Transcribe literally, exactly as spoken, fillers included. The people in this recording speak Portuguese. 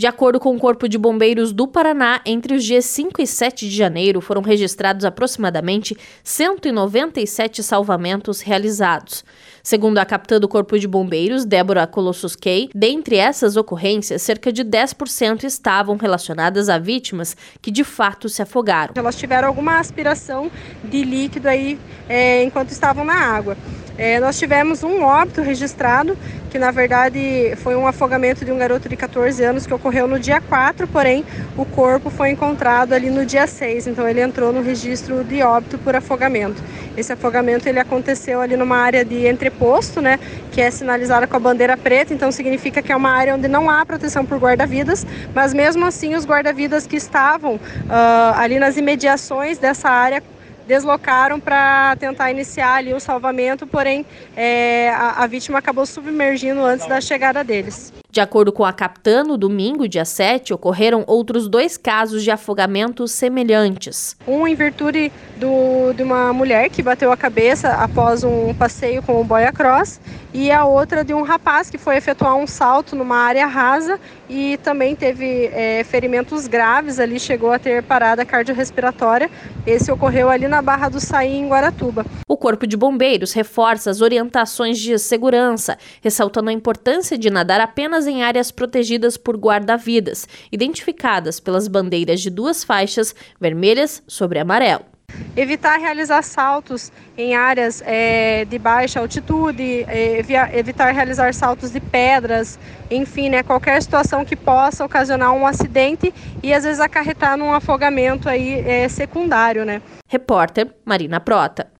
De acordo com o Corpo de Bombeiros do Paraná, entre os dias cinco e sete de janeiro foram registrados aproximadamente cento e noventa e sete salvamentos realizados. Segundo a capitã do Corpo de Bombeiros, Débora Colossus-Kay, dentre essas ocorrências, cerca de dez por cento estavam relacionadas a vítimas que de fato se afogaram. Elas tiveram alguma aspiração de líquido aí é, enquanto estavam na água. É, nós tivemos um óbito registrado, que na verdade foi um afogamento de um garoto de quatorze anos que ocorreu no dia quatro, porém o corpo foi encontrado ali no dia seis, então ele entrou no registro de óbito por afogamento. Esse afogamento ele aconteceu ali numa área de entreposto, né, que é sinalizada com a bandeira preta, então significa que é uma área onde não há proteção por guarda-vidas, mas mesmo assim os guarda-vidas que estavam uh, ali nas imediações dessa área deslocaram para tentar iniciar ali o salvamento, porém é, a, a vítima acabou submergindo antes da chegada deles. De acordo com a capitã, no domingo, dia sete, ocorreram outros dois casos de afogamento semelhantes. Um em virtude do, de uma mulher que bateu a cabeça após um passeio com o boia cross, e a outra de um rapaz que foi efetuar um salto numa área rasa e também teve é, ferimentos graves ali, chegou a ter parada cardiorrespiratória. Esse ocorreu ali na Barra do Saí, em Guaratuba. O Corpo de Bombeiros reforça as orientações de segurança, ressaltando a importância de nadar apenas em áreas protegidas por guarda-vidas, identificadas pelas bandeiras de duas faixas, vermelhas sobre amarelo. Evitar realizar saltos em áreas é, de baixa altitude, é, evitar realizar saltos de pedras, enfim, né, qualquer situação que possa ocasionar um acidente e às vezes acarretar num afogamento aí, é, secundário, né? Repórter Marina Prota.